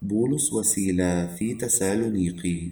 بولس وسيلة في تسالونيقي.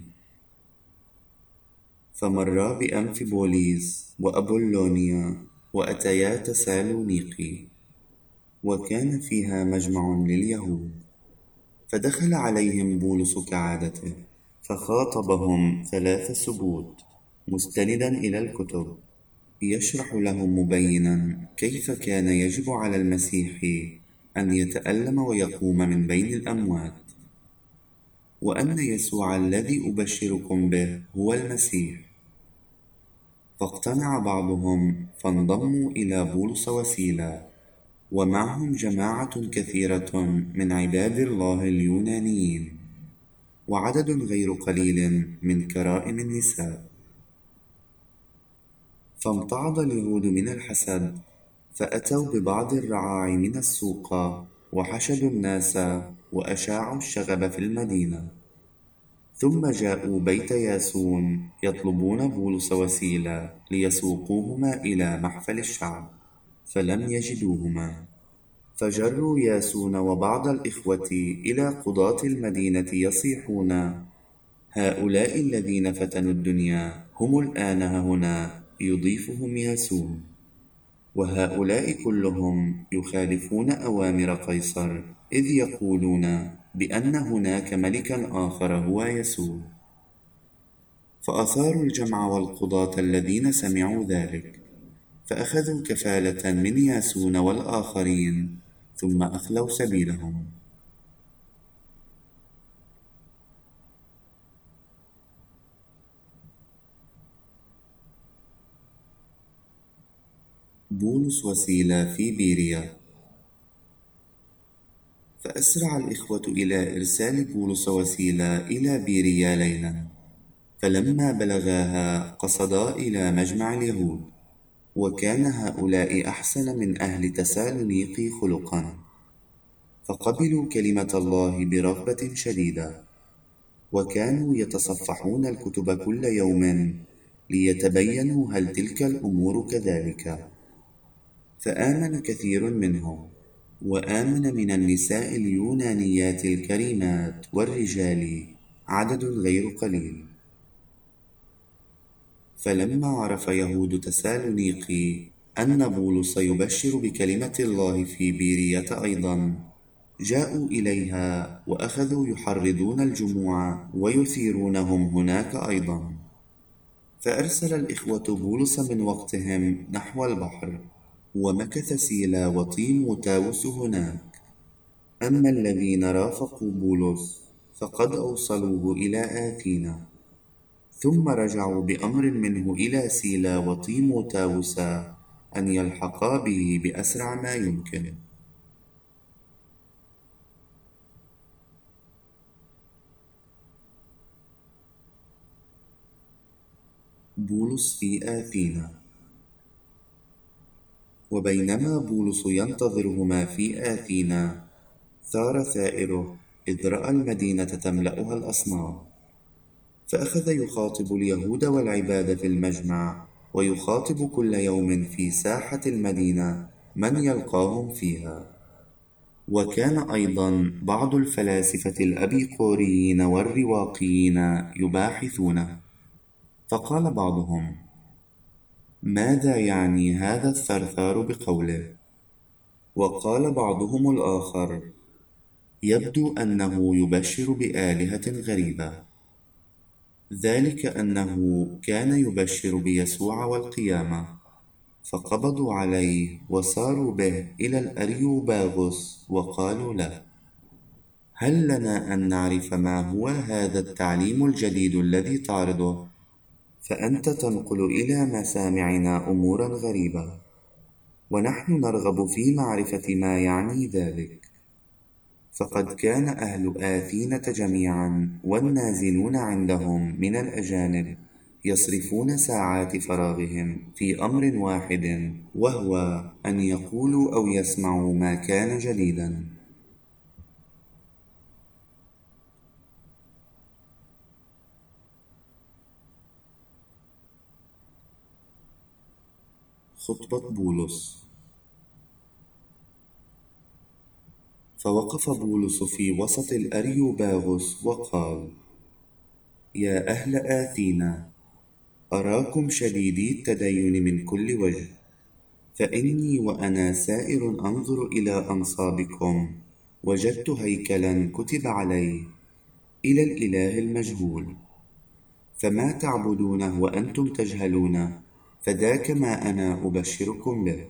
فمرا بأمفيبوليس وأبولونيا وأتيا تسالونيقي، وكان فيها مجمع لليهود. فدخل عليهم بولس كعادته، فخاطبهم 3 سبوت مستندا إلى الكتب، يشرح لهم مبينا كيف كان يجب على المسيح أن يتألم ويقوم من بين الأموات، وأن يسوع الذي أبشركم به هو المسيح. فاقتنع بعضهم فانضموا إلى بولس وسيلة، ومعهم جماعة كثيرة من عباد الله اليونانيين، وعدد غير قليل من كرائم النساء. فامتعض اليهود من الحسد، فأتوا ببعض الرعاع من السوق وحشدوا الناس وأشاعوا الشغب في المدينة. ثم جاءوا بيت ياسون يطلبون بولس وسيلة ليسوقوهما إلى محفل الشعب، فلم يجدوهما. فجروا ياسون وبعض الإخوة إلى قضاة المدينة يصيحون: هؤلاء الذين فتنوا الدنيا هم الآن هنا يضيفهم ياسون، وهؤلاء كلهم يخالفون أوامر قيصر، إذ يقولون بأن هناك ملكا آخر هو يسوع. فأثاروا الجمع والقضاة الذين سمعوا ذلك، فأخذوا كفالة من ياسون والآخرين، ثم أخلوا سبيلهم. بولس وسيلة في بيريا. فأسرع الإخوة إلى إرسال بولس وسيلة إلى بيريا ليلا، فلما بلغاها قصدا إلى مجمع اليهود، وكان هؤلاء أحسن من أهل تسالونيقي خلقا، فقبلوا كلمة الله برغبة شديدة، وكانوا يتصفحون الكتب كل يوم ليتبينوا هل تلك الأمور كذلك. فآمن كثير منهم، وآمن من النساء اليونانيات الكريمات والرجال عدد غير قليل. فلما عرف يهود تسالونيقي أن بولس يبشر بكلمة الله في بيرية أيضا، جاءوا إليها وأخذوا يحرضون الجموع ويثيرونهم هناك أيضا. فأرسل الإخوة بولس من وقتهم نحو البحر، ومكث سيلا وطيموتاوس هناك. أما الذين رافقوا بولس فقد أوصلوه إلى آثينا، ثم رجعوا بأمر منه إلى سيلا وطيموتاوس أن يلحقا به بأسرع ما يمكن. بولس في آثينا. وبينما بولس ينتظرهما في آثينا، ثار ثائره، إذ رأى المدينة تملأها الأصنام، فأخذ يخاطب اليهود والعباد في المجمع، ويخاطب كل يوم في ساحة المدينة من يلقاهم فيها. وكان أيضا بعض الفلاسفة الأبيقوريين والرواقيين يباحثونه. فقال بعضهم: ماذا يعني هذا الثرثار بقوله؟ وقال بعضهم الآخر: يبدو أنه يبشر بآلهة غريبة، ذلك أنه كان يبشر بيسوع والقيامة. فقبضوا عليه وساروا به إلى الأريوباغوس، وقالوا له: هل لنا أن نعرف ما هو هذا التعليم الجديد الذي تعرضه؟ فأنت تنقل إلى مسامعنا أمورا غريبة، ونحن نرغب في معرفة ما يعني ذلك. فقد كان أهل آثينة جميعا والنازلون عندهم من الأجانب يصرفون ساعات فراغهم في أمر واحد، وهو أن يقولوا أو يسمعوا ما كان جديدا. خطبة بولس. فوقف بولس في وسط الأريوباغوس وقال: يا أهل آثينا، أراكم شديدي التدين من كل وجه، فإني وأنا سائر أنظر إلى أنصابكم وجدت هيكلا كتب عليه: إلى الإله المجهول. فما تعبدونه وأنتم تجهلون، فذاك ما أنا أبشركم به.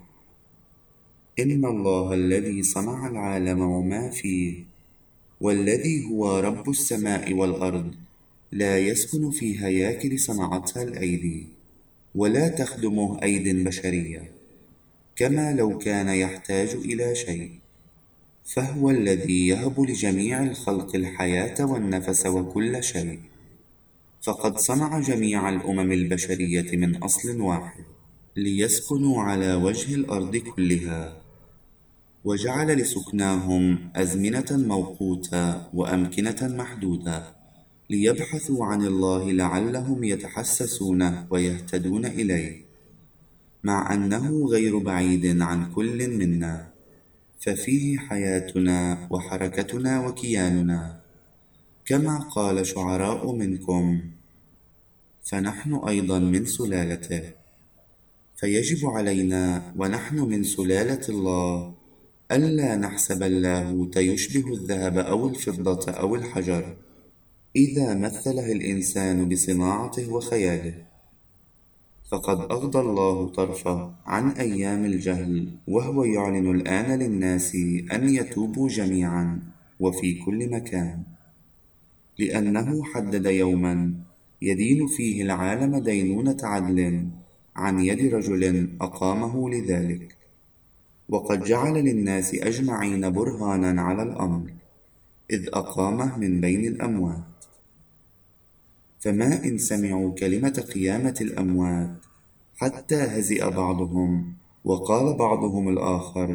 إن الله الذي صنع العالم وما فيه، والذي هو رب السماء والأرض، لا يسكن في هياكل صنعتها الأيدي، ولا تخدمه أيد بشرية، كما لو كان يحتاج إلى شيء، فهو الذي يهب لجميع الخلق الحياة والنفس وكل شيء. فقد صنع جميع الأمم البشرية من أصل واحد ليسكنوا على وجه الأرض كلها، وجعل لسكناهم أزمنة موقوتة وأمكنة محدودة، ليبحثوا عن الله لعلهم يتحسسون ويهتدون إليه، مع أنه غير بعيد عن كل منا، ففيه حياتنا وحركتنا وكياننا، كما قال شعراء منكم: فنحن أيضا من سلالته. فيجب علينا ونحن من سلالة الله ألا نحسب اللاهوت يشبه الذهب أو الفضة أو الحجر، إذا مثله الإنسان بصناعته وخياله. فقد أغضى الله طرفه عن أيام الجهل، وهو يعلن الآن للناس أن يتوبوا جميعا وفي كل مكان، لأنه حدد يوما يدين فيه العالم دينونة عدل عن يد رجل أقامه لذلك، وقد جعل للناس أجمعين برهانا على الأمر، إذ أقامه من بين الأموات. فما إن سمعوا كلمة قيامة الأموات حتى هزئ بعضهم، وقال بعضهم الآخر: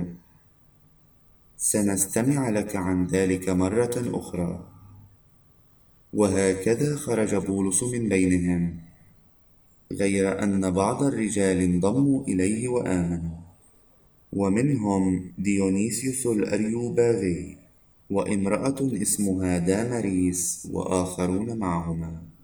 سنستمع لك عن ذلك مرة أخرى. وهكذا خرج بولس من بينهم، غير أن بعض الرجال انضموا إليه وآمنوا، ومنهم ديونيسيوس الأريوباغي، وامرأة اسمها دامريس، وآخرون معهما.